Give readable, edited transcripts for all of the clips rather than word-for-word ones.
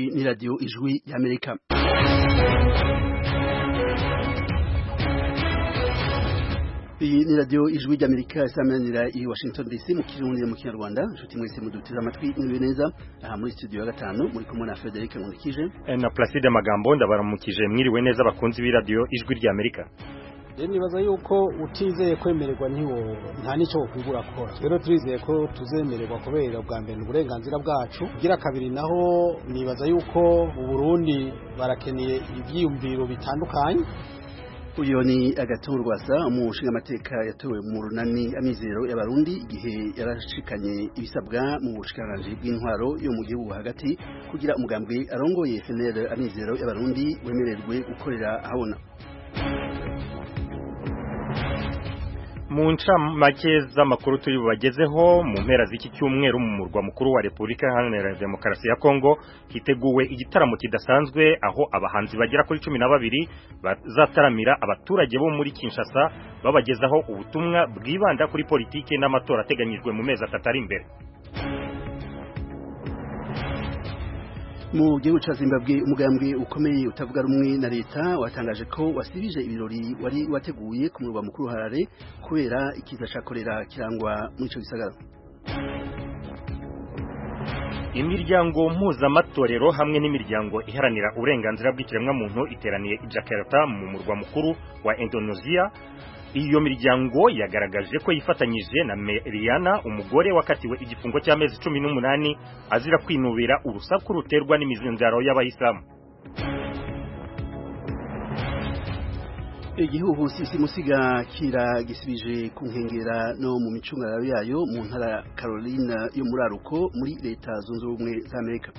ni radio Ijwi y'Amerika. Iyi ni radio Ijwi y'Amerika isamanira i Washington DC mu Kirundi mu Kinyarwanda. Nshuti mwese mudutira amatwi niwe neza aha muri studio ya 5 muri kumwe na Frederic Nkundikije na Placide Magambo ndabaramukije mwiriwe neza bakunzi bi radio Ijwi y'Amerika. Nibaza yuko utizeye kwemererwa nta nico kwigura kora. Rero turizeye ko tuzemererwa kubera bwa mbere uburenganzira bwacu. Kugira kabiri naho nibaza yuko mu Burundi barakeneye ivyiyumviro bitandukanye. Uyo ni Agathon umushinga amateka yatowe mu runani amizero y'abarundi igihe yarashikanye ibisabwa mu bushikiranganje bw'intwaro yo mu gihugu hagati kugira umugambwe arongoye FNL amizero y'abarundi wemererwe gukorera ahabona. Mu ncamake z'amakuru turi bubagezeho mu mpera z'iki cyumweru mu murwa mukuru wa Republika Iharanira Demokarasi ya Kongo hiteguwe igitaramo kidasanzwe aho abahanzi bagera kuri 12 bazataramira abaturage bo muri Kinshasa babagezaho ubutumwa bwibanda kuri politike n'amatora ateganyijwe mu mezi atatu ari imbere. Mu gihugu ca Zimbabwe umugambwe ukomeye utavuga rumwe na leta watangaje ko wasibije ibirori wari wateguye ku murwa mukuru Harare kubera ikiza ca kolera kirangwa muri ico gisagara. Imiryango mpuzamatorero hamwe n'imiryango iharanira uburenganzira bw'ikiremwa muntu iteraniye i Jakarta mu murwa mukuru wa Indonesia. Iyo miryango yagaragaje ko yifatanyije na Meriana umugore wakatiwe igifungo cy'amezi 18 azira kwinubira urusaku ruterwa n'imizinzaro y'abayisilamu. Igihugu simusiga gisibije ku nkengera no mu micungararo yayo mu ntara Carolina yo muri Aruko muri leta zunze ubumwe za Amerika.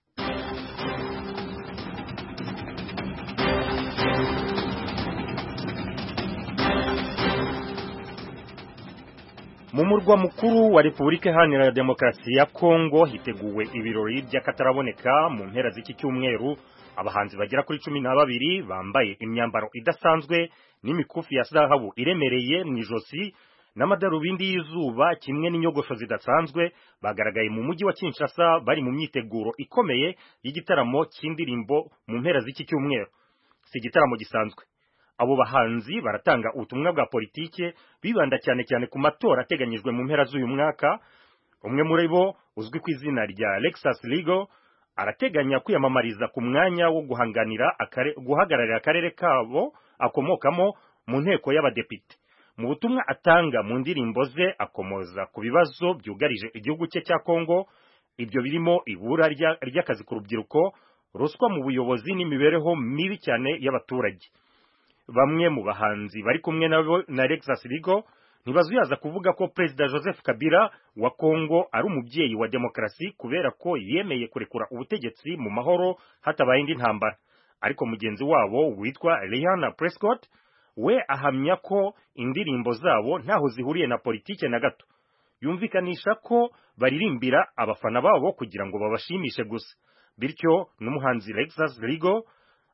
Mu murwa mukuru wa Republika Iharanira Demokarasi ya Kongo hiteguwe ibirori by'akataraboneka mu mpera z'iki cyumweru abahanzi bagera kuri 12 bambaye imyambaro idasanzwe n'imikufi ya zahabu iremereye mu ijosi n'amadarubindi y'izuba kimwe n'inyogosho zidasanzwe bagaragaye mu mujyi wa Kinshasa bari mu myiteguro ikomeye y'igitaramo cy'indirimbo mu mpera z'iki cyumweru. Si igitaramo gisanzwe. Abo bahanzi baratanga ubutumwa bwa politike bibanda cyane ku matora ateganyijwe mu mpera z'uyu mwaka. Umwe muri bo uzwi ku izina rya Alexis Ligo arateganya kwiyamamariza ku mwanya wo guhagararira akarere kabo akomokamo mu nteko y'abadepite. Mu butumwa atanga mu ndirimbo ze akomoza ku bibazo byugarije igihugu cye cya Kongo, ibyo birimo ibura ry'akazi ku rubyiruko, ruswa mu buyobozi n'imibereho mibi cyane y'abaturage. Bamwe mu bahanzi bari kumwe na Alexis Ligo ntibazuyaza kuvuga ko President Joseph Kabila wa Kongo ari umubyeyi wa demokrasi kubera ko yemeye kurekura ubutegetsi mu mahoro hatabaye indi ntambara. Ariko mugenzi wabo witwa Rihanna Prescott we ahamya ko indirimbo zabo ntaho zihuriye na politike na gato. Yumvikanisha ko baririmbira abafana babo kugira ngo babashimishe gusa. Bityo n'umuhanzi Alexis Ligo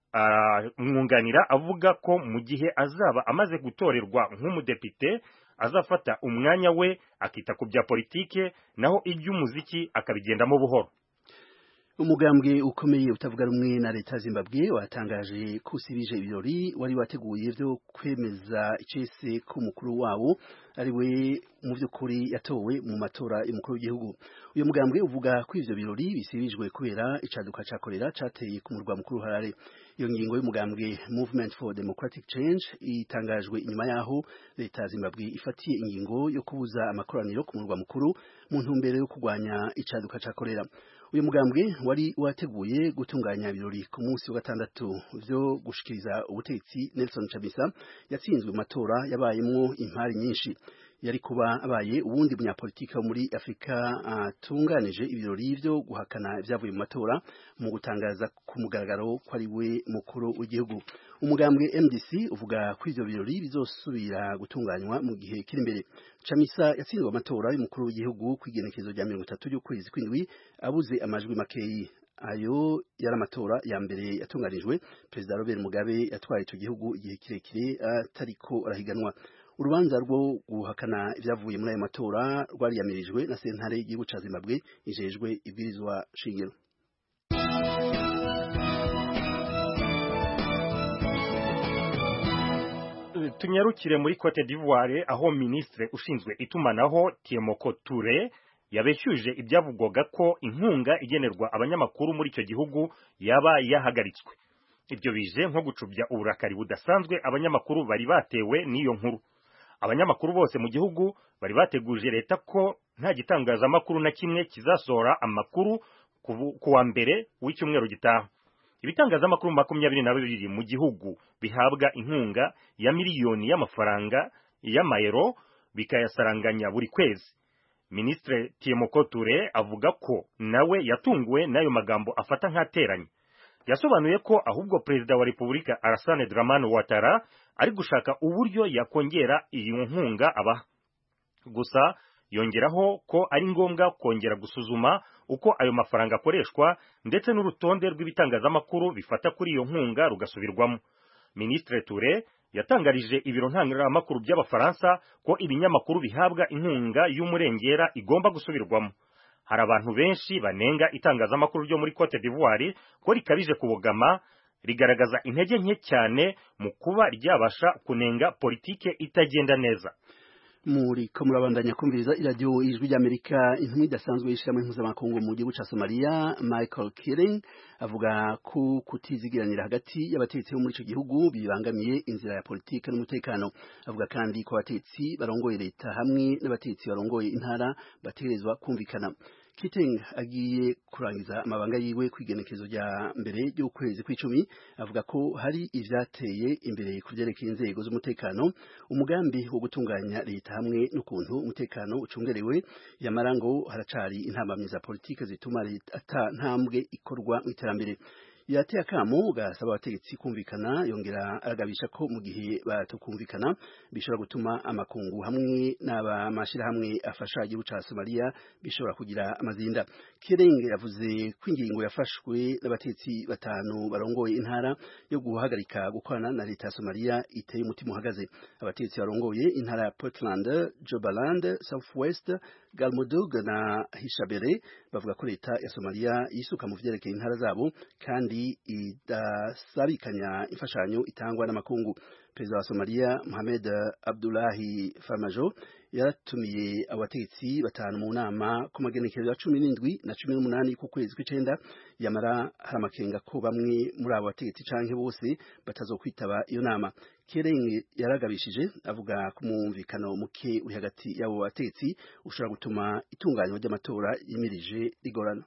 mwunganira avuga ko mu gihe azaba amaze gutorerwa nk'umudepite azafata umwanya we akita ku bya politike naho iby'umuziki akabigendamo buhoro. Umugambwe ukomeye utavuga rumwe na leta Zimbabwe watangaje ko usibije ibirori wari wateguye byo kwemeza icese ko mukuru wabo ari we mu by'ukuri yatowe mu matora y'umukuru w'igihugu. Uyu mugambwe uvuga ko ivyo birori bisibijwe kubera icaduka ca kolera cateye ku murwa mukuru Harare. Iyo ngingo y'umugambwe Movement for Democratic Change itangajwe inyuma yaho leta Zimbabwe ifatiye ingingo yo kubuza amakoraniro ku murwa mukuru mu ntumbero yo kurwanya icaduka ca kolera. Uyu mugambwe wari wateguye gutunganya ibirori ku munsi wa gatandatu byo gushikiriza ubutegetsi. Nelson Chamisa yatsinzwe mu matora yabayemo impari nyinshi. Yari kuba abaye ubundi munyapolitiki wo muri Afrika atunganije ibirori byo guhakana ibyavuye mu matora mu gutangaza ku mugaragaro ko ari we mukuru w'igihugu. Umugambwe MDC uvuga ko ivyo birori bizosubira gutunganywa mu gihe kiri imbere. Chamisa yatsinzwe amatora y'umukuru w'igihugu kwigenekezo rya 30 y'ukwezi kw'indwi abuze amajwi makeyi. Ayo yari amatora ya mbere yatunganijwe President Robert Mugabe yatwaye icyo gihugu igihe kirekire atariko arahiganwa. Urubanza rwo guhakana ibyavuye muri ayo matora rwariyamirijwe na sentare y'igihugu ca Zimbabwe ijejwe ibwirizwa shingiro. tunyarukire muri Cote d'Ivoire aho ministre ushinzwe itumanaho Tiemoko Touré yabeshyuje ibyavugwaga ko inkunga igenerwa abanyamakuru muri icyo gihugu yaba yahagaritswe. Ibyo bije nko gucubya uburakari budasanzwe abanyamakuru bari batewe n'iyo nkuru. Abanyamakuru bose mu gihugu bari bateguje leta ko nta gitangazamakuru na kimwe kizasohora amakuru kuwa mbere w'icyumweru gitaha. Ibitangazamakuru 22 mu gihugu bihabwa inkunga ya miliyoni y'amafaranga y'amayero bikayasaranganya buri kwezi. Ministre Tiemoko Touré avuga ko nawe yatunguwe n'ayo magambo afata nk'ateranye. Yasobanuye ko ahubwo Perezida wa Repubulika Alassane Dramane Ouattara ari gushaka uburyo yakongera iyi nkunga aba. Gusa yongeraho ko ari ngombwa kongera gusuzuma uko ayo mafaranga akoreshwa ndetse n'urutonde rw'ibitangazamakuru bifata kuri iyo nkunga rugasubirwamo. Ministre Touré yatangarije ibiro ntangiramakuru by'Abafaransa ko ibinyamakuru bihabwa inkunga y'umurengera igomba gusubirwamo. Hari abantu benshi banenga itangazamakuru ryo muri Cote d'Ivoire ko rikabije kubogama, rigaragaza intege nke cyane mu kuba ryabasha kunenga politike itagenda neza. Muri ko murabandanya kumviriza iradiyo ijwi ry'Amerika. Intumwa idasanzwe y'ishyirahamwe mpuzamakungu mu gihugu cya Somalia Michael Keating avuga ko kutizigiranira hagati y'abategetsi bo muri icyo gihugu bibangamiye inzira ya politike n'umutekano. Avuga kandi ko abategetsi barongoye leta hamwe n'abategetsi barongoye intara bategerezwa kumvikana. Keating agiye kurangiza amabanga yiwe kwigenekezo rya mbere y'ukwezi kw'icumi. Avuga ko hari ivyateye imbere kuvyerekeye inzego z'umutekano, umugambi wo gutunganya leta hamwe n'ukuntu umutekano ucungerewe, yamara ngo haracari intambamyi za politike zituma leta ata ntambwe ikorwa mu iterambere. Yateye akamo gasaba abategetsi kumvikana, yongera aragabisha ko mu gihe batokumvikana bishobora gutuma amakungu hamwe n'abamashirahamwe afasha igihugu ca Somalia bishobora kugira amazinda. Keating yavuze ko ingingo yafashwe n'abategetsi batanu barongoye intara yo guhagarika gukorana na leta ya Somalia iteye umutima uhagaze. Abategetsi barongoye intara ya Portland, Jubaland, Southwest, Galmudug na Hishabere bavuga ko leta ya Somalia yisuka mu vyerekeye intara zabo kandi idasabikanya imfashanyo itangwa n'amakungu. Perezida wa Somalia Mohamed Abdullahi Farmajo yaratumiye abategetsi batanu mu nama ku magenekerezo ya 17 na 18 ku kwezi kw'icenda, yamara hari amakenga ko bamwe muri abo bategetsi canke bose batazokwitaba iyo nama. Keating yaragabishije avuga ku mwumvikano muke uri hagati y'abo bategetsi ushobora gutuma itunganywa ry'amatora yimirije rigorana.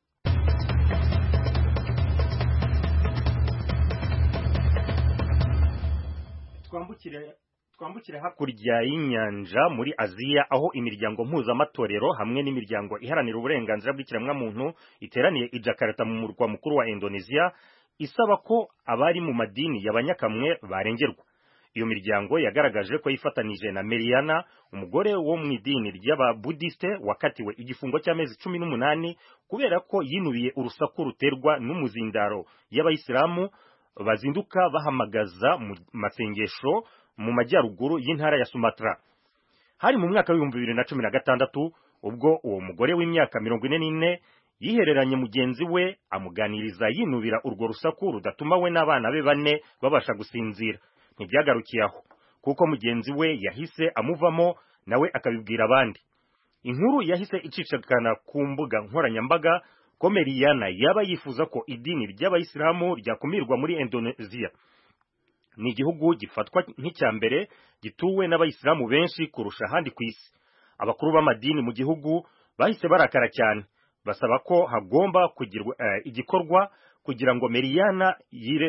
Twambukire hakurya y'inyanja muri Aziya aho imiryango mpuzamatorero hamwe n'imiryango iharanira uburenganzira bw'ikiremwamuntu iteraniye i Jakarta mu murwa mukuru wa Indonesia isaba ko abari mu madini y'abanyakamwe barengerwa. Iyo miryango yagaragaje ko yifatanije na Meriana, umugore wo mu idini ry'Ababudiste wakatiwe igifungo cy'amezi 18 kubera ko yinubiye urusaku ruterwa n'umuzindaro y'Abayisilamu bazinduka bahamagaza mu masengesho mu majyaruguru y'intara ya Sumatra. Hari mu mwaka wa 2016 ubwo uwo mugore w'imyaka 44 yihereranye mugenzi we amuganiriza yinubira urwo rusaku rudatuma we n'abana be bane babasha gusinzira. Ntibyagarukiye aho kuko mugenzi we yahise amuvamo nawe akabibwira abandi. Inkuru yahise icicikana ku mbuga nkoranyambaga ko Meriana yaba yifuza ko idini ry'Abayisilamu ryakumirwa muri Indonesia. Ni igihugu gifatwa nk'icyambere gituwe n'Abayisilamu benshi kurusha ahandi ku isi. Abakuru b'amadini mu gihugu bahise barakara cyane basaba ko hagomba kugirwa igikorwa kugira ngo Meriana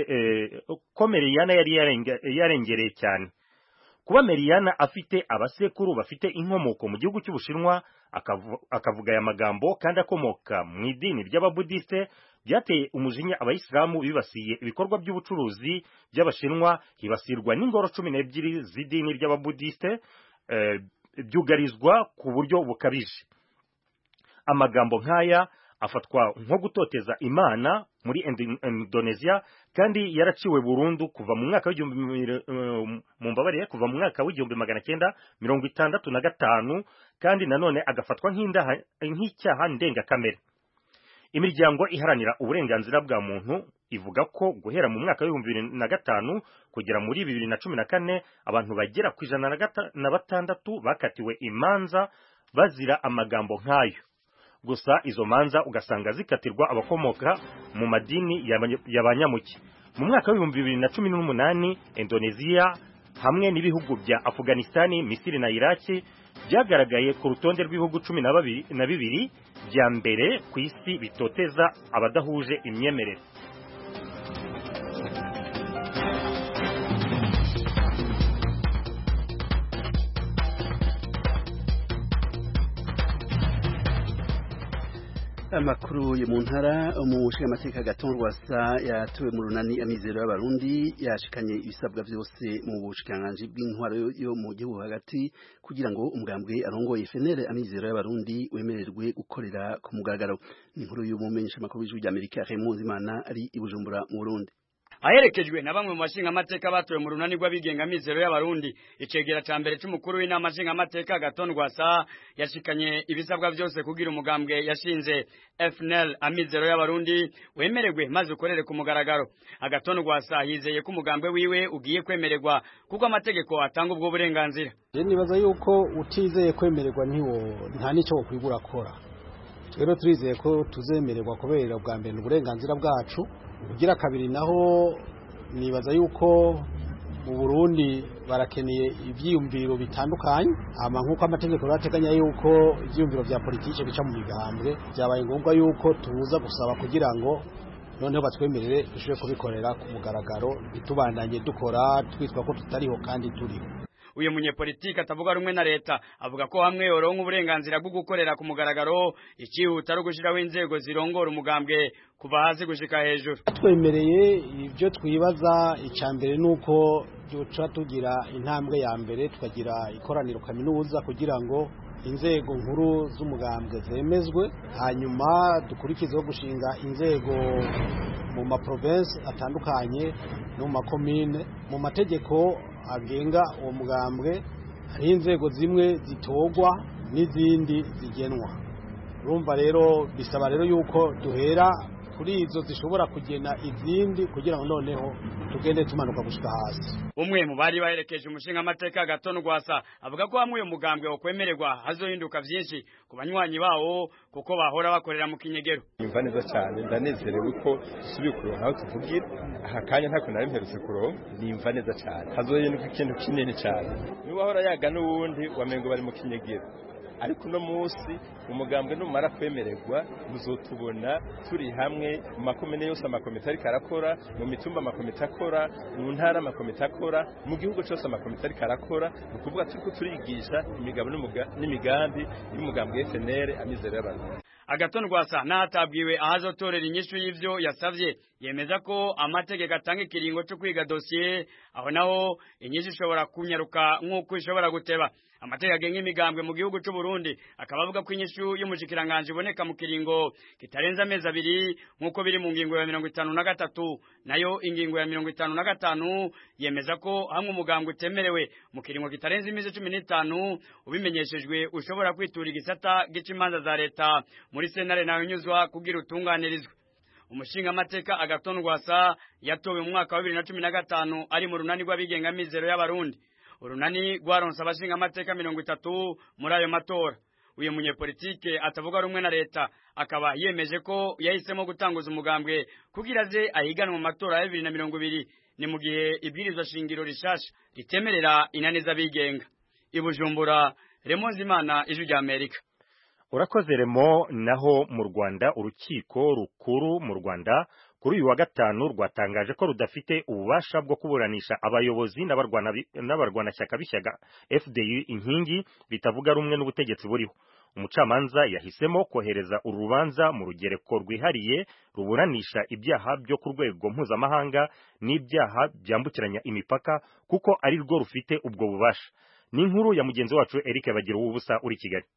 yari yarengereye cyane. Kuba Meriana afite abasekuru bafite inkomoko mu gihugu cy'Ubushinwa akavuga aya magambo kandi akomoka mu idini ry'Ababudiste byateye umujinya Abayisilamu bibasiye ibikorwa by'ubucuruzi by'Abashinwa, hibasirwa n'ingoro 12 z'idini ry'Ababudiste byugarizwa ku buryo bukabije. Amagambo nk'aya afatwa nko gutoteza Imana muri Indonesia kandi yaraciwe burundu kuva mu mwaka w'igihumbi magana cyenda 1965 kandi nanone agafatwa nk'icyaha ndengakamere. Imiryango iharanira uburenganzira bwa muntu ivuga ko guhera mu mwaka wa 2005 kugera muri 2014 abantu bagera ku 106 bakatiwe imanza bazira amagambo nk'ayo. Gusa izo manza ugasanga zikatirwa abakomoka mu madini y'abanyamuke. Mu mwaka wa 2018 Indonesia hamwe n'ibihugu bya Afghanistan, Misiri na Iraki byagaragaye ku rutonde rw'ibihugu 12 bya mbere ku isi bitoteza abadahuje imyemerere. Amakuru yo mu ntara umushingamateka Agathon Rwasa yatuwe mu runani amizero y'abarundi yashikanye ibisabwa byose mu bushikiranganji bw'intwaro yo mu gihugu hagati kugira ngo umugambwe arongoye FNL amizero y'abarundi wemererwe gukorera ku mugaragaro. Inkuru y'umumenyesha makuru w'ijwi ry'Amerika Raymond Zimana ari i Bujumbura mu Burundi. Aherekejwe na bamwe mu bashingamateka batowe mu runani rw'abigenga amizero y'abarundi, icegera ca mbere c'umukuru w'inama nshingamateka Agathon Rwasa yashikanye ibisabwa byose kugira umugambwe yashinze FNL amizero y'abarundi wemererwe maze ukorere ku mugaragaro. Agathon Rwasa yizeye ko umugambwe wiwe ugiye kwemererwa kuko amategeko atanga ubwo burenganzira. Nibaza yuko utizeye kwemererwa nta nico kwigura akora. Rero turizeye ko tuzemererwa kubera bwa mbere uburenganzira bwacu. Ugira kabiri naho nibaza yuko mu Burundi barakeneye ivyiyumviro bitandukanye, ama nkuko amategeko arateganya yuko ivyiyumviro vya politike bica mu migambwe, byabaye ngombwa yuko tuza gusaba kugira ngo noneho batwemerere dushobore kubikorera ku mugaragaro, bitubandanye dukora twitwa ko tutariho kandi turiho. Uyu munyepolitiki atavuga rumwe na leta avuga ko hamwe yoronka uburenganzira bwo gukorera ku mugaragaro ikihuta ari gushiraho inzego zirongora umugambwe kuva hasi gushika hejuru. Twemereye ibyo twibaza, icambere nuko duca tugira intambwe ya mbere tukagira ikoraniro kaminuza kugira ngo inzego nkuru z'umugambwe zemezwe, hanyuma dukurikizeho gushinga inzego mu maprovince atandukanye no mu makomine. Mu mategeko agenga uwo mugambwe hari inzego zimwe zitogwa n'izindi zigenwa. Urumva rero bisaba rero yuko duhera kuri izo zishobora kugena izindi kugira ngo noneho tugende tumanuka gushika hasi. Umwe mu bari baherekeje umushingamateka Agathon Rwasa avuga ko hamwe uyu mugambwe wo kwemererwa hazohinduka vyinshi ku banywanyi bawo kuko bahora bakorera mu kinyegero. Imva neza cyane, ndanezerewe ko dusubiye kuronka aho tuvugira aha kanya ntako nari mperutse kuronka, nimva neza cyane hazohinduka ikintu kinini cyane. Niba hora yaga n'uwundi wamengo bari mu kinyegero, ariko no musi umugambwe numara kwemererwa muzotubona turi hamwe mu makomine yose, amakomite ariko arakora mu mitumba, amakomite akora mu ntara, amakomite akora mu gihugu cyose, amakomite ariko arakora, ukuvuga turiko turigisha imigabo n'imigambi y'umugambwe FNL amizero y'abantu. Agathon Rwasa nahatabwiwe ahazotorera inyishu y'ivyo yasavye, yemeza ko amategeko atanga ikiringo cyo kwiga dossier, aho naho inyishu ishobora kunyaruka nk'uko ishobora guteba. Amategeko agenga imigambwe mu gihugu cy'u Burundi akaba avuga ko inyishu y'umushikiranganje iboneka mu kiringo kitarenza amezi 2 nk'uko biri mu ngingo ya 53, nayo ingingo ya 55 yemeza ko hamwe umugambwe utemerewe mu kiringo kitarenza imezi 15 ubimenyeshejwe ushobora kwitura igisata g'imanza za leta muri sentare nayo nyuzwa kugira utunganirizwe. Umushingamateka Agathon Rwasa yatowe mu mwaka wa 2015 ari mu runani rw'abigenga amizero y'abarundi. Urunani rwaronse abashingamateka 30 muri ayo matora. Uyu munyepolitike atavuga rumwe na leta akaba yemeje ko yahisemo gutanguza umugambwe kugira ze ahiganwa mu matora ya 2020, ni mu gihe ibwirizwa shingiro rishasha ritemerera inaniza bigenga. I Bujumbura, Raymond Zimana, ijwi ry'Amerika. Urakoze Remo. Naho mu Rwanda urukiko rukuru mu Rwanda kuri uyu wa gatanu rwatangaje ko rudafite ububasha bwo kuburanisha abayobozi n'abarwanashyaka b'ishyaka FDU inkingi bitavuga rumwe n'ubutegetsi buriho. Umucamanza yahisemo kohereza uru rubanza mu rugereko rwihariye ruburanisha ibyaha byo ku rwego mpuzamahanga n'ibyaha byambukiranya imipaka kuko ari rwo rufite ubwo bubasha. Ni inkuru ya mugenzi wacu Eric Bagira ubusa uri Kigali.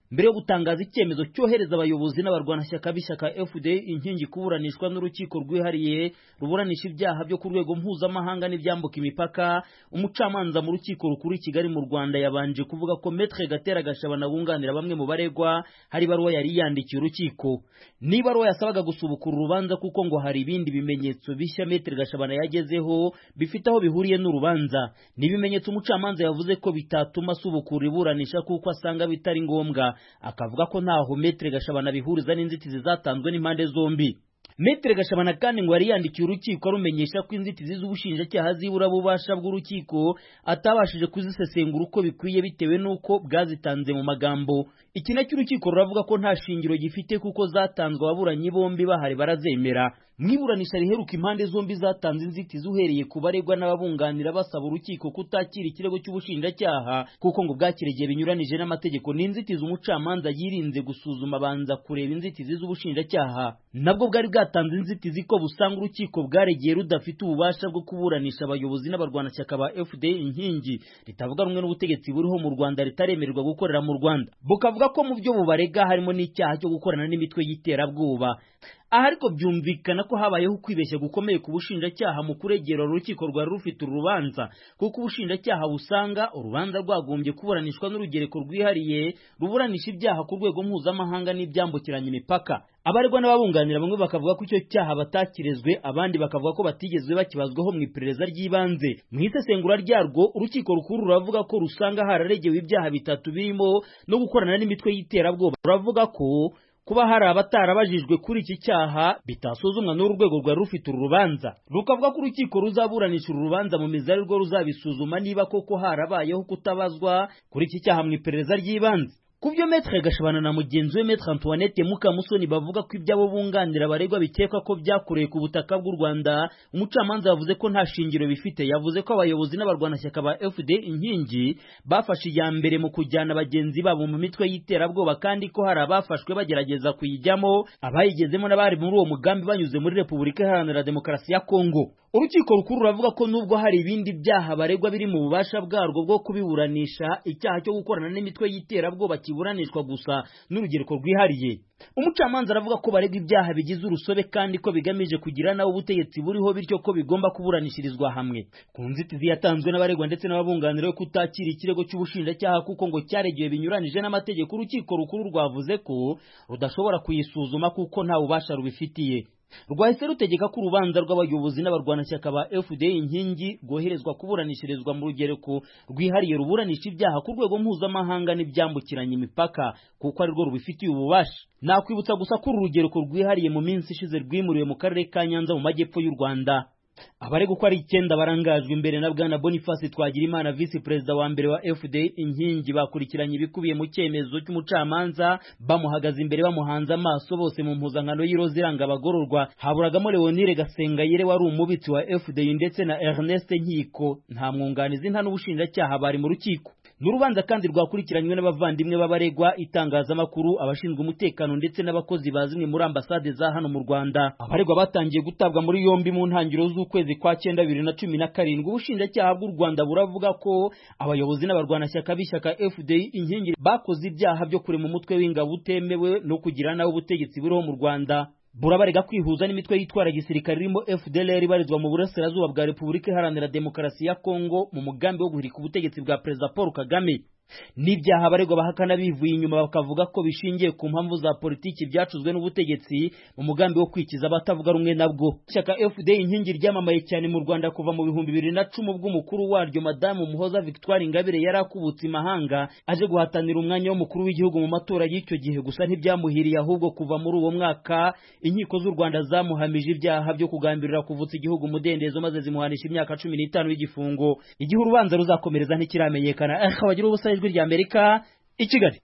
mbere yo gutangaza icyemezo cyohereza abayobozi n'abarwanashyaka b'ishyaka FDL inkingi kuburanishwa n'urukiko rwihariye ruburanisha ibyaha byo ku rwego mpuzamahanga n'ibyambuka imipaka, umucamanza mu rukiko rukuru i Kigali mu Rwanda yabanje kuvuga ko Maître Gatera Gashabana wunganira bamwe mu baregwa hari ibaruwa yari yandikiye urukiko. Ni ibaruwa yasabaga gusubukura urubanza kuko ngo hari ibindi bimenyetso bishya Maître Gashabana yagezeho bifite aho bihuriye n'urubanza. Ni ibimenyetso umucamanza yavuze ko bitatuma asubukura iburanisha kuko asanga bitari ngombwa, akavuga ko ntaho Maître Gashabana bihuriza n'inzitizi zatanzwe n'impande zombi. Maître Gashabana kandi ngo yari yandikiye urukiko arumenyesha ko inzitizi z'ubushinjacyaha zibura bubasha bw'urukiko atabashije kuzisesengura uko bikwiye bitewe n'uko bwazitanze mu magambo. Iki nacyo urukiko ruravuga ko nta shingiro gifite kuko zatanzwe ababuranyi bombi bahari barazemera. Mwiburanisha riheruka impande zombi zatanze inzitizi uhereye ku baregwa n'ababunganira basaba urukiko kutakira ikirego cy'ubushinjacyaha kuko ngo bwakiregeye binyuranije n'amategeko. N'inzitizi umucamanza yirinze gusuzuma abanza kureba inzitizi z'ubushinjacyaha. Nabwo bwari bwatanze inzitizi ko busanga urukiko bwaregeye rudafite ububasha bwo kuburanisha abayobozi n'abarwanashyaka ba FDL inkingi ritavuga rumwe n'ubutegetsi buriho mu Rwanda ritaremererwa gukorera mu Rwanda. Bukavuga ko mu byo bubarega harimo n'icyaha cyo gukorana n'imitwe y'iterabwoba. Aha ariko byumvikana ko habayeho kwibeshya gukomeye ku bushinjacyaha mu kuregera urukiko rwari rufite urubanza kuko ubushinjacyaha busanga urubanza rwagombye kuburanishwa n'urugereko rwihariye ruburanisha ibyaha ku rwego mpuzamahanga n'ibyambukiranya imipaka. Abaregwa n'ababunganira bamwe bakavuga ko icyo cyaha batakirezwe, abandi bakavuga ko batigezwe bakibazwaho mu iperereza ry'ibanze. Mu isesengura ryarwo urukiko rukuru ruravuga ko rusanga hararegewe ibyaha bitatu birimo no gukorana n'imitwe y'iterabwoba. Ruravuga ko kuba hari abatarabajijwe kuri iki cyaha bitasuzumwa n'urwego rwari rufite uru rubanza. Rukavuga ko urukiko ruzaburanisha uru rubanza mu mizi arirwo ruzabisuzuma niba koko harabayeho kutabazwa kuri iki cyaha mu iperereza ry'ibanze. Kubyo Maître Gashabana na mugenzi we Maître Antoinette Mukamusoni bavuga ko ibyabo bunganira abaregwa bikekwa ko byakorewe ku butaka bw'u Rwanda, umucamanza yavuze ko nta shingiro bifite. Yavuze ko abayobozi n'abarwanashyaka ba FDL inkingi bafashe iya mbere mu kujyana bagenzi babo mu mitwe y'iterabwoba kandi ko hari abafashwe bagerageza kuyijyamo, abayigezemo n'abari muri uwo mugambi banyuze muri Repubulika Iharanira Demokarasi ya Kongo. Urukiko rukuru ruravuga ko nubwo hari ibindi byaha baregwa biri mu bubasha bwarwo bwo kubiburanisha, icyaha cyo gukorana n'imitwe y'iterabwoba kiburanishwa gusa n'urugereko rwihariye. Umucamanza aravuga ko baregwa ibyaha bigize urusobe kandi ko bigamije kugira nawe ubutegetsi buriho bityo ko bigomba kuburanishirizwa hamwe. Ku nzitizi yatanzwe n'abaregwa ndetse n'ababunganira kutakira ikirego cy'ubushinjacyaha kuko ngo cyaregewe binyuranije n'amategeko, urukiko rukuru rwavuze ko rudashobora kuyisuzuma kuko nta bubasha rubifitiye. Rwahise rutegeka ko urubanza rw'abayobozi n'abarwanashyaka ba FDL inkingi rwoherezwa kuburanishirizwa mu rugereko rwihariye ruburanisha ibyaha ku rwego mpuzamahanga n'ibyambukiranya imipaka kuko ari rwo rubifitiye ububasha. Nakwibutsa gusa ko uru rugereko rwihariye mu minsi ishize rwimuriwe mu karere ka Nyanza mu majyepfo y'u Rwanda. Abarega uko ari 9 barangajwe imbere na Bwana Boniface Twagirimana, Vice Perezida wa mbere wa FDL inkingi, bakurikiranye ibikubiye mu cyemezo cy'umucamanza bamuhagaze imbere bamuhanze amaso bose mu mpuzankano y'iroza iranga abagororwa. Haburagamo Leonire Gasengayire wari umubitsi wa FDL ndetse na Ernest Nkiko. Nta mwunganizi nta n'ubushinjacyaha bari mu rukiko. N'urubanza kandi rwakurikiranywe n'abavandimwe b'abaregwa, itangazamakuru, abashinzwe umutekano ndetse n'abakozi bazimwe muri ambasade za hano mu Rwanda. Abaregwa batangiye gutabwa muri yombi mu ntangiriro z'ukwezi kwa 9 2017. Ubushinjacyaha bw'u Rwanda buravuga ko abayobozi n'abarwanashyaka b'ishyaka FDL inkingi bakoze ibyaha byo kurema umutwe w'ingabo utemewe no kugira nawe ubutegetsi buriho mu Rwanda. Burabarega kwihuza n'imitwe yitwara gisirikare irimo FDLR ibarizwa mu burasirazuba bwa Repubulika Iharanira Demokarasi ya Kongo mu mugambi wo guhirika ubutegetsi bwa Perezida Paul Kagame. N'ibyaha abaregwa bahakana bivuye inyuma bakavuga ko bishingiye ku mpamvu za politiki byacuzwe n'ubutegetsi mu mugambi wo kwikiza abatavuga rumwe nabwo. Ishyaka FDL inkingi ryamamaye cyane mu Rwanda kuva mu 2010 ubwo umukuru waryo Madamu Muhoza Victoire Ingabire yari akubutse imahanga aje guhatanira umwanya w'umukuru w'igihugu mu matora y'icyo gihe. Gusa ntibyamuhiriye, ahubwo kuva muri uwo mwaka inkiko z'u Rwanda zamuhamije ibyaha byo kugambirira kuvutsa igihugu umudendezo maze zimuhanisha imyaka 15 y'igifungo. Igihe urubanza ruzakomereza ntikiramenyekana. Abagira ubusa ijwi ry'Amerika i Kigali.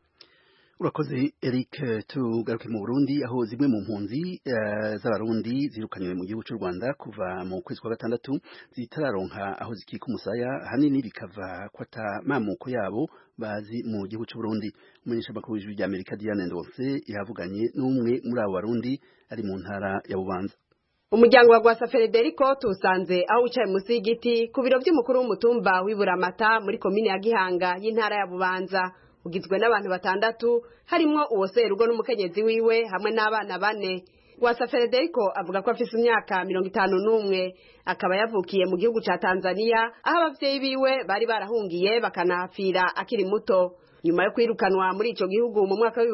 Urakoze Eric. Tugaruke mu Burundi aho zimwe mu mpunzi z'abarundi zirukanywe mu gihugu cy'u Rwanda kuva mu kwezi kwa gatandatu zitararonka aho zikika umusaya, hanini bikava kwata mamuko yabo bazi mu gihugu cy'u Burundi. Umunyesha makuru w'ijwi ry'Amerika Diane Ndonse yavuganye n'umwe muri abo barundi ari mu ntara ya Bubanza. Umuryango wa Gwasa Federico tusanze aho ucaye musi y'igiti ku biro by'umukuru w'umutumba w'Iburamata muri komine ya Gihanga y'intara ya Bubanza. ugizwe n'abantu 6 harimwo uwo serugo n'umukenyezi wiwe hamwe n'abana 4. Gwasa Federico avuga ko afise imyaka 51 akaba yavukiye mu gihugu ca Tanzania aho abavyeyi biwe bari barahungiye bakanahafira akiri muto. Nyuma yo kwirukanwa muri ico gihugu mu mwaka wa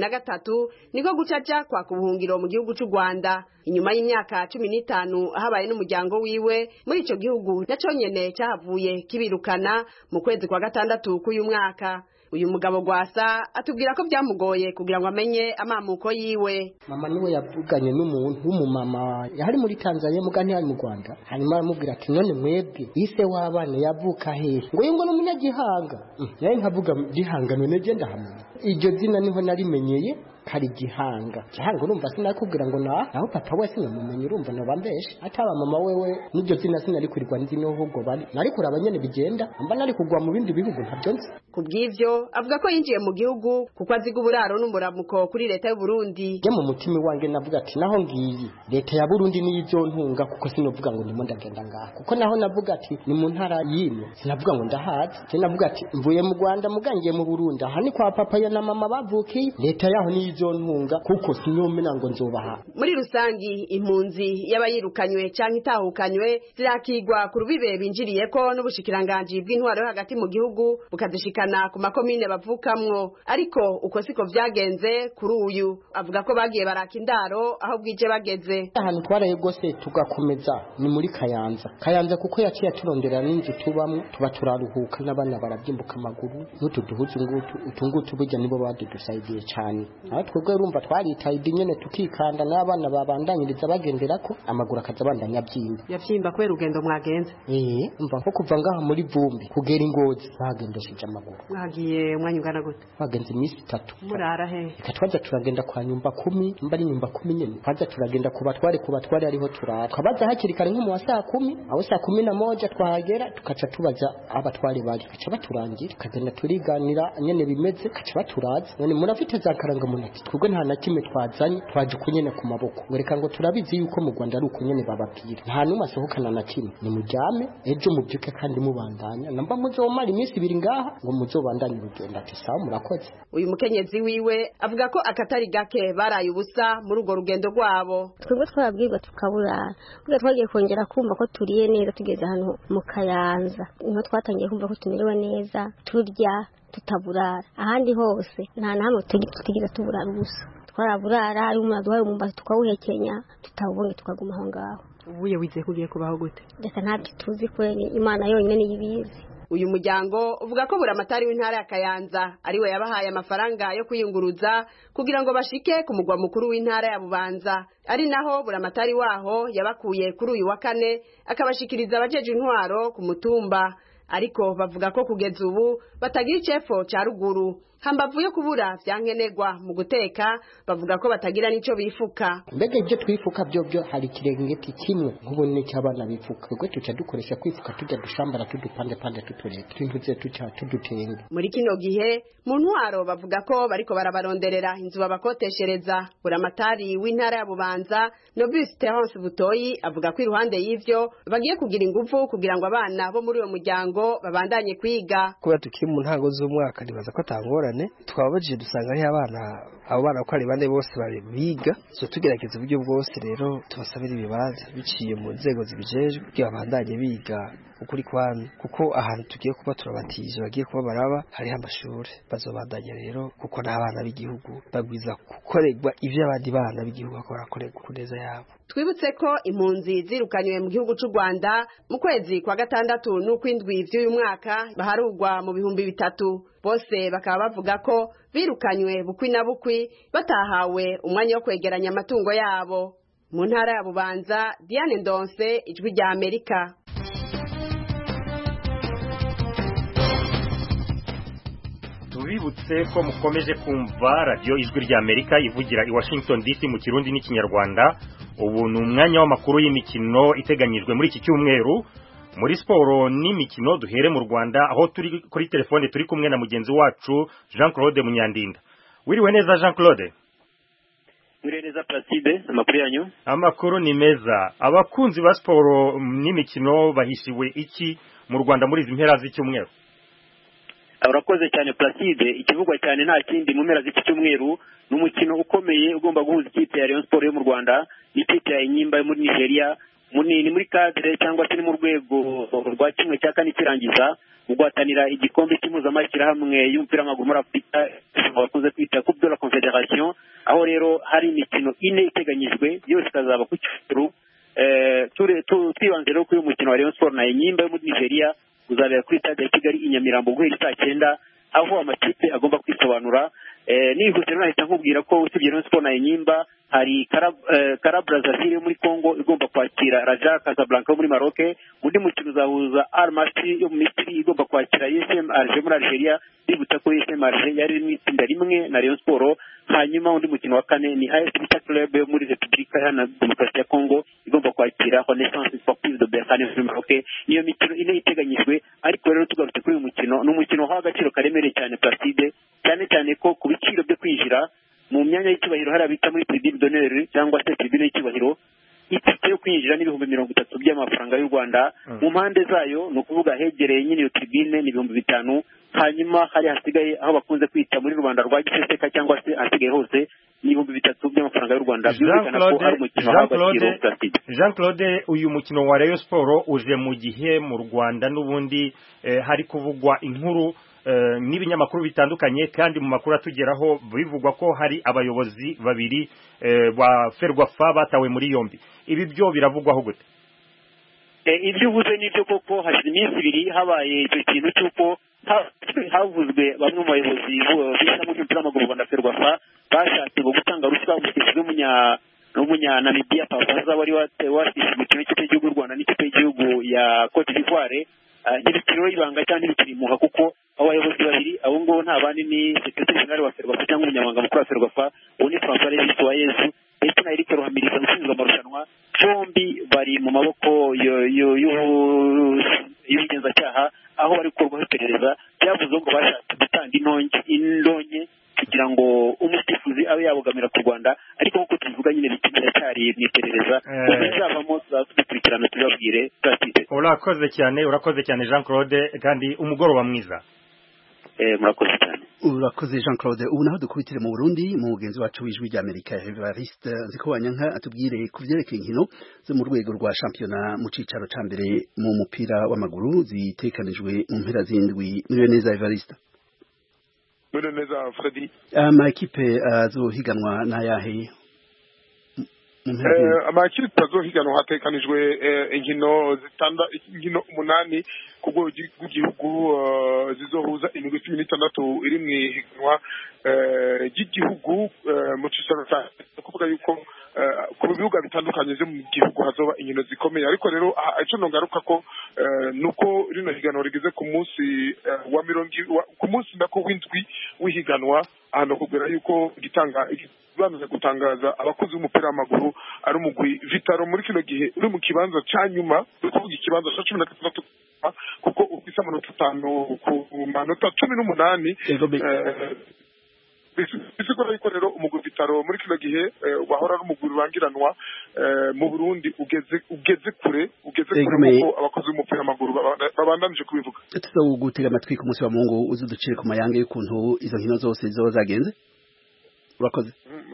2003 niko gucaja kwa kubuhungiro mu gihugu c'u Rwanda. Inyuma y'imyaka 15 ahabaye n'umuryango wiwe muri ico gihugu naco nyene cyahavuye kibirukana mu kwezi kwa gatandatu k'uyu mwaka. Uyu mugabo Gwasa atubwira ko byamugoye kugira ngo amenye amamuko yiwe. Mama niwe yavuganye n'umuntu w'umumama yari muri Tanzania mugani ari mu Rwanda, hanyuma aramubwira ati none mwebwe ise w'abana yavuka hehe? Ngo n'umunyagihanga. Yaye nkavuga gihanga none je ndahamenya. Iryo zina niho narimenyeye kari gihanga. Gihanga urumva sinakubwira ngo naho papa we sinamumenye urumva nabambeshe. Ataba mama wewe n'iryo zina sinari kurirwa nzi no ahubwo bari. Nari kuraba nyene bigenda, mba nari kugwa mu bindi bihugu ntabyo nzi. Kubw'ivyo avuga ko yinjiye mu gihugu kuko aziga uburaro n'umuramuko kuri leta y'u Burundi. Je mu mutima wange navuga ati naho ngiyi leta ya Burundi niyo izontunga kuko sinovuga ngo ndimo ndagenda ngaha. Kuko naho navuga ati ni mu ntara yimwe sinavuga ngo ndahazi. Je navuga ati mvuye mu Rwanda mugangiye mu Burundi aha ni kwa papa yo na mama bavukiye leta yaho niyo izontunga kuko sinomena ngo nzobaha. Muri rusangi impunzi y'abayirukanywe canke itahukanywe zirakigwa ku rubibe binjiriye ko n'ubushikiranganje bw'intwaro yo hagati mu gihugu bukazishikana ku makomine bavukamwo, ariko uko siko vyagenze kuri uyu. Avuga ko bagiye baraka indaro aho bwije bageze. Ahantu twaraye gose tugakomeza ni muri Kayanza kuko yaciye turondera n'inzu tubamwe tuba turaruhuka n'abana barabyimbuka amaguru n'utuduhuzu utungutu burya nibo badudusaidiye cyane. Aho twebwe urumva twaritaye nyene tukikanda n'abana babandanyiriza bagenderako amaguru akazabandanya byimba. Yavyimba kwera urugendo mwagenze? Umva ko kuva ngaha muri Vumbi kugera Ingozi bagendesheje amaguru. Mwagiye umwanya ungana gute? Bagenze iminsi 3. Murara he? Twaza turagenda kwa nyumba 10 mbari nyumba 10 nyene. Twaza turagenda ku batware ariho turara. Twabaza hakiri kare nko mu saa 10 aho saa 11 twahagera tukaca tubaza abatware bari kaca baturangira tukagenda turiganira nyene bimeze kaca baturaza. None murafite za karanga munati twebwe nta na kimwe twazanye twaje kunyene ku maboko ngo reka ngo turabizi yuko mu Rwanda ari uko nyene bababwira nta numwe asohokana na kimwe ni mujyame ejo mubyuke kandi mubandanya namba muzomara iminsi 2 ngaha ngo muzobandanye urugendo ati sawa murakoze. Uyu mukenyezi wiwe avuga ko akatari gake baraye ubusa muri urwo rugendo rwabo. Twebwe twabwirwa tukaburara ubwo twagiye kongera kumva ko turiye neza tugeze hano mu Kayanza niho twatangiye kumva ko tumerewe neza turya tutaburara ahandi hose nta namwe tutigeze tuburara ubusa twaraburara ari umuntu duhaye umumba tukawuhekenya tutabonye tukaguma aho ngaho. Ubuye wize kugiye kubaho gute? Reka ntabyo tuzi kwene Imana yonyine niyibizi. Uyu muryango uvuga ko buramatari w'intara ya Kayanza ariwe yabahaye amafaranga yo kuyunguruza kugira ngo bashike ku mugwa mukuru w'intara ya Bubanza, ari naho buramatari waho yabakuye kuri uyu wa kane akabashikiriza abajeje intwaro ku mutumba, ariko bavuga ko kugeza ubu batagira icefo ca ruguru. Hambavu yo kubura vyankenegwa mu guteka bavuga ko batagira nico bifuka. Mbega ibyo twifuka byo hari kirengeti kimwe nk'ubone cy'abana bifuka ubwo tuca dukoresha kwifuka tujya dushambara tudupande tutureka twintuze tuca tudutenge. Muri kino gihe mu ntwaro bavuga ko bariko barabaronderera inzu babakoteshereza. Buramatari w'intara ya Bubanza Nobus Terence Butoyi avuga ko iruhande y'ivyo bagiye kugira ingufu kugira ngo abana bo muri uwo muryango babandanye kwiga. Kuba tukiri mu ntango z'umwaka nibaza ko atangora twabajije dusanga ari abo bana ko ari bane bose bari biga so tugerageza uburyo bwose rero tubasabira ibibanza biciye mu nzego zibijejwe kugira babandanye biga ukuri kwami kuko ahantu tugiye kuba turabatije bagiye kuba baraba hari amashuri bazobandanya rero kuko n'abana b'igihugu bagwiza gukorerwa ivyo abandi bana b'igihugu bakora korerwa kuneza yabo. Twibutse ko impunzi zirukanywe mu gihugu c'u Rwanda mu kwezi kwa gatandatu n'ukwindwi vy'uyu mwaka baharugwa mu 3,000 bose bakaba bavuga ko birukanywe bukwi na bukwi batahawe umwanya wo kwegeranya amatungo yabo. Mu ntara ya Bubanza, Diane Ndonse, Ijwi rya Amerika. Tubibutse ko mukomeje kumva radio Ijwi rya Amerika ivugira i Washington DC mu Kirundi n'Ikinyarwanda. Ubu ni umwanya w'amakuru y'imikino iteganyijwe muri iki cyumweru. Muri sport n'imikino duhere mu Rwanda aho turi kuri telefone turi kumwe na mugenzi wacu Jean-Claude Munyandinda. Wiriwe neza Jean-Claude? Wiriwe neza Placide, amakuru yanyu? Amakuru ni meza. Abakunzi ba sport n'imikino bahishiwe iki mu Rwanda muri izi mpera z'icyumweru? urakoze cyane Placide. Ikivugwa cyane nta kindi mu mpera z'iki cyumweru n'umukino ukomeye ugomba guhuza ikipe ya Rayon Sport yo mu Rwanda n'ikipe ya Enyimba yo muri Nigeria munini muri cadre cyangwa se ni mu rwego rwa kimwe cya kane kirangiza guhatanira igikombe cy'impuzamashyirahamwe y'umupira w'amaguru muri Afurika bakunze kwita Coupe de la Confédération, aho rero hari imikino ine iteganyijwe yose ikazaba ku cyumweru. Twibanze rero kuri uyu mukino wa Rayon Sport na Enyimba yo muri Nigeria uzabera kuri stade ya Kigali i Nyamirambo guhera saa 9 aho amakipe agomba kwisobanura. Nihuse rero nahita nkubwira ko usibye Rayon Sport na Enyimba hari Kara Brazzaville yo muri Congo igomba kwakira Raja Casablanca yo muri Maroc. Undi mukino uzahuza Al Masry yo mu Misiri igomba kwakira USM Alger muri Algeria. Bibutsa ko USM Alger yari mu itsinda rimwe na Rayon Sport. Hanyuma undi mukino wa kane ni AS Vita Club yo muri Republika Iharanira Demokarasi ya Congo igomba kwakira Renaissance Sportive de Berkane muri Maroc. Niyo mikino ine iteganyijwe, ariko rero tugarutse kuri uyu mukino n'umukino uha agaciro karemereye cyane Placide, cyane ko ku biciro byo kwinjira mu myanya y'icyubahiro hari abita muri tribune d'honneur cyangwa se tribune y'icyubahiro. Itike yo kwinjira ni 30,000 by'amafaranga y'u Rwanda. Mu mpande zayo ni ukuvuga hegereye nyine iyo tribune ni 5,000. Hanyuma hari hasigaye aho bakunze kwita muri Rwanda rwa Giseseka cyangwa se hasigaye hose ni 3,000 by'amafaranga y'u Rwanda. Byumvikana ko hari umukino w'agaciro Placide. Jean Claude, uyu mukino wa Rayon Sport uje mu gihe mu Rwanda n'ubundi hari kuvugwa inkuru n'ibinyamakuru bitandukanye, kandi mu makuru atugeraho bivugwa ko hari abayobozi babiri ba Ferwafa batawe muri yombi. Ibi byo biravugwaho gute? Ibyo uvuze nibyo koko. Hashize iminsi ibiri habaye icyo kintu cy'uko havuzwe bamwe mu bayobozi b'ishyirahamwe ry'umupira w'amaguru mu Rwanda Ferwafa bashatse gutanga ruswa umusifuzi w'umunya-Namibia Papaza wari washyizwe imikino y'ikipe y'igihugu y'u Rwanda n'ikipe y'igihugu ya Cote d'Ivoire. Ntibikiriho ibanga cyangwa ntibikirimuha kuko abayobozi babiri abo ngabo nta bandi ni Secretary General wa Ferwafa cyangwa umunyamabanga mukuru wa Ferwafa, uwo ni François Regis Uwayezu ndetse na Eric Ruhamiriza ushinzwe amarushanwa. Bombi bari mu maboko y'ubugenzacyaha aho bari gukorwaho iperereza. Byavuze ngo bashatse gutanga indonke kugira ngo umusifuzi abe yabogamira ku Rwanda, ariko nk'uko tubivuga nyine bikinira cyari mu iperereza. Bizavamo tuzakurikirana tubabwire. Urakoze cyane Jean Claude, kandi umugoroba mwiza. Murakoze cyane. Urakoze Jean Claude. Ubu naho dukubitire mu Burundi mu mugenzi wacu w'ijwi rya Amerika Evariste Nzikobanyanka atubwire ku byerekeye inkino zo mu rwego rwa shampiyona mu cicaro ca mbere mu mupira w'amaguru zitekanijwe mu mpera z'indwi. Muriwe neza Evariste? Muriwe neza Freddy. Amakipe azohiganwa n'ayahe? Amakipe azohiganwa hatekanijwe inkino 8 ku rwego rw'igihugu zizohuza imigwi 16 iri mu ihiganwa ry'igihugu mu cicaro cya, kuvuga yuko ku bibuga bitandukanye byo mu gihugu hazoba inkino zikomeye. Ariko rero icyo nongaruka ko nuko rino higanwa rigeze ku munsi wa ku munsi ndako w'indwi w'ihiganwa, ahantu kubera yuko bamaze gutangaza abakozi b'umupira w'amaguru ari umugwi Vitaro muri kino gihe uri mu kibanza cya nyuma, kuvuga ikibanza cya 16 kuko ufite amanota 5 ku manota 18. Bisigura yuko rero umugwi Vitaro muri kino gihe wahora ari umugwi urangiranwa mu Burundi ugeze kure kuko abakozi b'umupira w'amaguru babandanije kubivuga. Tuzogutega amatwi ku munsi wa Mungu uzuducire ku mayange y'ukuntu izo nkino zose zizoba zagenze. Urakoze.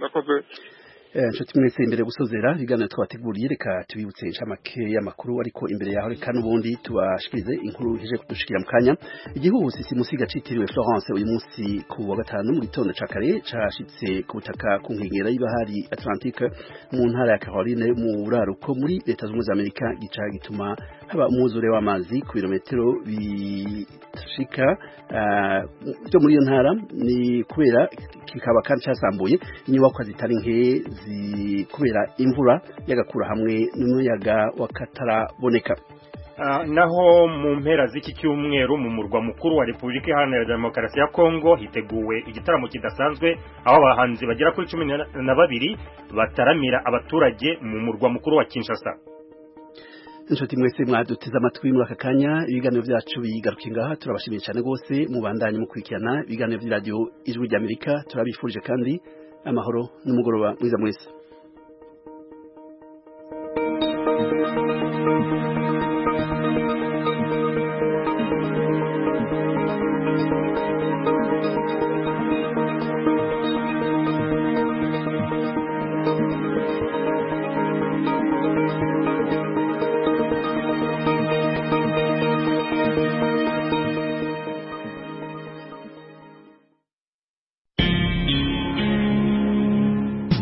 Nshuti mwese, imbere gusozera ibiganiro twabateguriye, reka tubibutse inshamake y'amakuru, ariko imbere yaho reka n'ubundi tubashikirize inkuru ije kudushikira mu kanya. Igihuhusi simusiga citiriwe Florence uyu munsi ku wa gatanu mu gitondo ca kare cashitse ku butaka ku nkengera y'ibahari Atlantique mu ntara ya Caroline mu buraruko muri Leta Zunze za Amerika, gica gituma haba umwuzure w'amazi ku birometero bishika byo muri iyo ntara. Ni kubera kikaba kandi casambuye inyubakwa zitari nke kubera imvura yagakura hamwe n'umuyaga wakataraboneka. Naho mu mpera z'iki cyumweru mu murwa mukuru wa Republika Iharanira Demokarasi ya Kongo hiteguwe igitaramo kidasanzwe aho abahanzi bagera kuri 12 bataramira abaturage mu murwa mukuru wa Kinshasa. Inshuti mwese mwaduteze amatwi muri aka kanya, ibiganiro byacu bigaruka ngaha. Turabashimiye cyane gose mubandanye mukurikirana ibiganiro by'iradio Ijwi ry'Amerika. Turabifurije kandi amahoro n'umugoroba mwiza mwese.